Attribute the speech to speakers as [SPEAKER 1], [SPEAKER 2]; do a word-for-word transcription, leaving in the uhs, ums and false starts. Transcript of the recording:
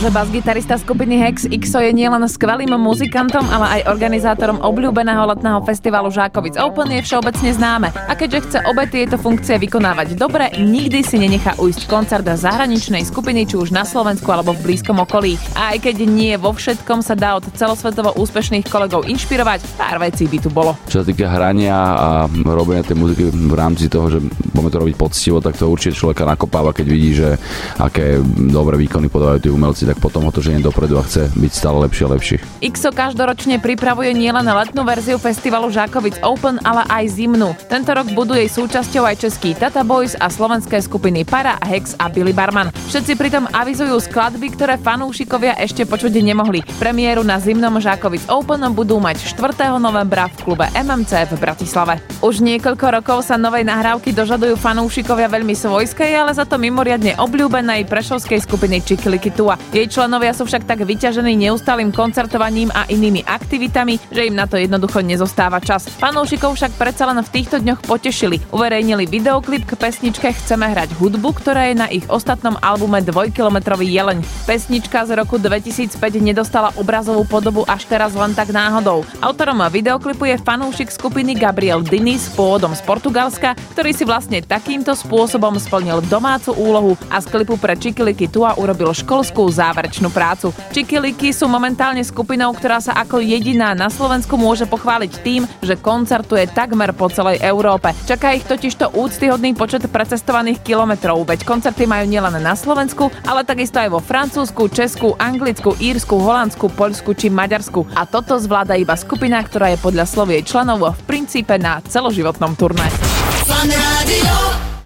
[SPEAKER 1] že basgitarista skupiny Hex Ixo je nielen skvelým muzikantom, ale aj organizátorom obľúbeného letného festivalu Žákovic Open, je všeobecne známe. A keďže chce obe tieto funkcie vykonávať dobre, nikdy si nenechá ujsť koncert zahraničnej skupiny, či už na Slovensku alebo v blízkom okolí. A aj keď nie vo všetkom sa dá od celosvetovo úspešných kolegov inšpirovať, pár vecí by tu bolo.
[SPEAKER 2] Čo sa týka hrania a robenia tej muziky v rámci toho, že budeme to robiť poctivo, tak to určite človeka nakopáva, keď vidí, že aké dobré výkony podávajú tí umelci, tak potom ho to ženie dopredu a chce byť stále lepšie a lepší.
[SPEAKER 1] Ixo každoročne pripravuje nielen letnú verziu festivalu Žákovic Open, ale aj zimnú. Tento rok budú jej súčasťou aj český Tata Boys a slovenské skupiny Para, Hex a Billy Barman. Všetci pritom avizujú skladby, ktoré fanúšikovia ešte počuť nemohli. Premiéru na zimnom Žákovic Open budú mať štvrtého novembra v klube em em cé v Bratislave. Už niekoľko rokov sa novej nahrávky dožadujú fanúšikovia veľmi svojskej, ale za to mimoriadne obľúbenej prešovskej skupiny Čikiliky Tua. Jej členovia sú však tak vyťažení neustálým koncertovaním a inými aktivitami, že im na to jednoducho nezostáva čas. Fanúšikov však predsa len v týchto dňoch potešili. Uverejnili videoklip k pesničke Chceme hrať hudbu, ktorá je na ich ostatnom albume Dvojkilometrový jeleň. Pesnička z roku dvetisícpäť nedostala obrazovú podobu až teraz len tak náhodou. Autorom videoklipu je fanúšik skupiny Gabriel Diniz, pôvodom z Portugalska, ktorý si vlastne takýmto spôsobom splnil domácu úlohu a z klipu pre Čikiliky Tua urobil školskú záverečnú prácu. Čikiliky sú momentálne skupinou, ktorá sa ako jediná na Slovensku môže pochváliť tým, že koncertuje takmer po celej Európe. Čaká ich totižto úctyhodný počet precestovaných kilometrov, veď koncerty majú nielen na Slovensku, ale takisto aj vo Francúzsku, Česku, Anglicku, Írsku, Holandsku, Poľsku či Maďarsku. A toto zvláda iba skupina, ktorá je podľa slov jej členov v princípe na celoživotnom turné. Fan rádio.